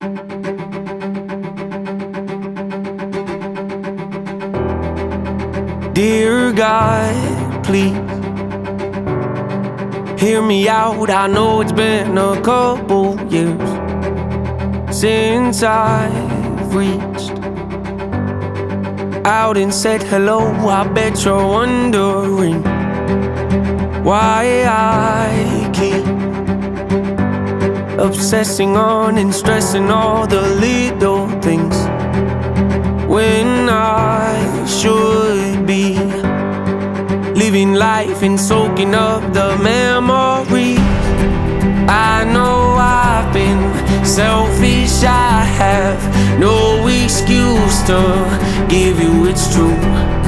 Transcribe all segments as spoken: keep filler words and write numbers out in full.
Dear God, please hear me out. I know it's been a couple years since I've reached out and said hello. I bet you're wondering why I keep obsessing on and stressing all the little things when I should be living life and soaking up the memories. I know I've been selfish, I have no excuse to give you it's true.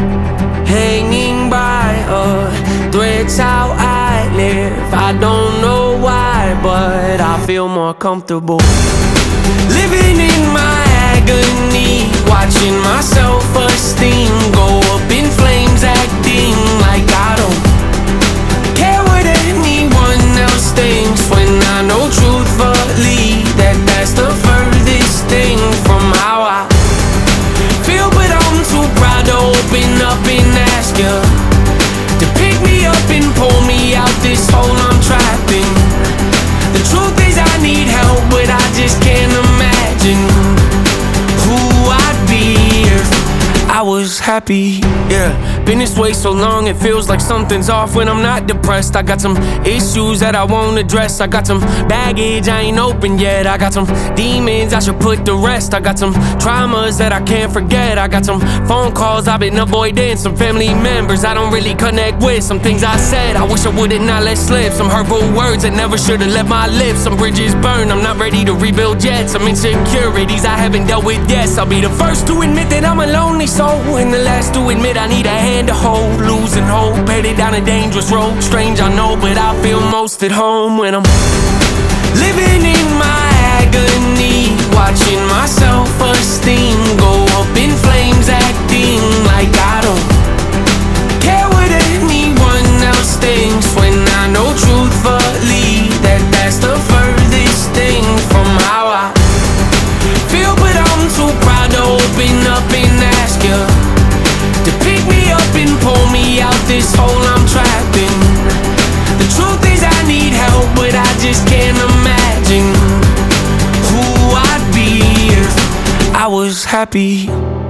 Hanging by a thread's how I live. I don't know why, but I feel more comfortable living in my agony, watching my self-esteem go up in flames, acting like I don't care what anyone else thinks, when I know truthfully that that's the furthest thing from how I feel. But I'm too proud to open up and ask you to pick me up and pull me out this hole I'm trapped in. The truth is I need help, but I just can't imagine who I'd be if I was happy. Yeah, been this way so long it feels like something's off when I'm not depressed. I got some issues that I won't address. I got some baggage I ain't opened yet. I got some demons I should put to rest. I got some traumas that I can't forget. I got some phone calls I've been avoiding, some family members I don't really connect with, some things I said I wish I would've not let slip, some hurtful words that never should've left my lips, some bridges burned I'm not ready to rebuild yet, some insecurities I haven't dealt with yet. I'll be the first to admit that I'm a lonely soul, and the last to admit I need a hand to hold. Losing hope, headed down a dangerous road. Strange I know, but I feel most at home when I'm living in my agony, watching my self-esteem go up in flames, acting like I don't care what anyone else thinks, when I know truthfully that that's the furthest thing from how I feel. But I'm too proud to open up and ask you to pick me up and pull me out this hole I'm trapped in. The truth is I need help, but I just can't imagine who I'd be if I was happy.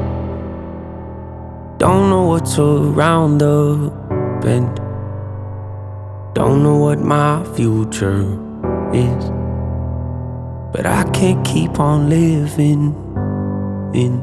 Don't know what's around the bend, don't know what my future is, but I can't keep on living in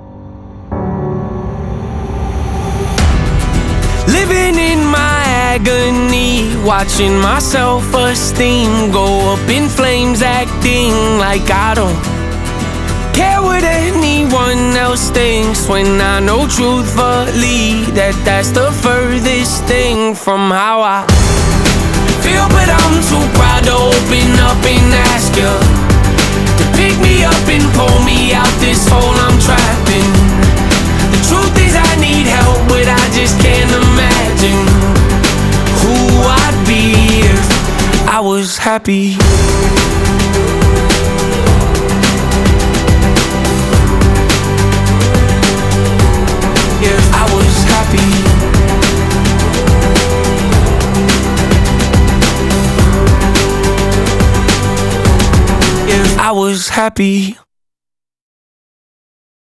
living in my agony, watching my self-esteem go up in flames, acting like I don't care what anyone else thinks, when I know truthfully that that's the furthest thing from how I feel. But I'm too proud to open up and ask you to pick me up and pull me out this hole I'm trapped in. The truth is I need help, but I just can't imagine who I'd be if I was happy. If I was happy. If I was happy.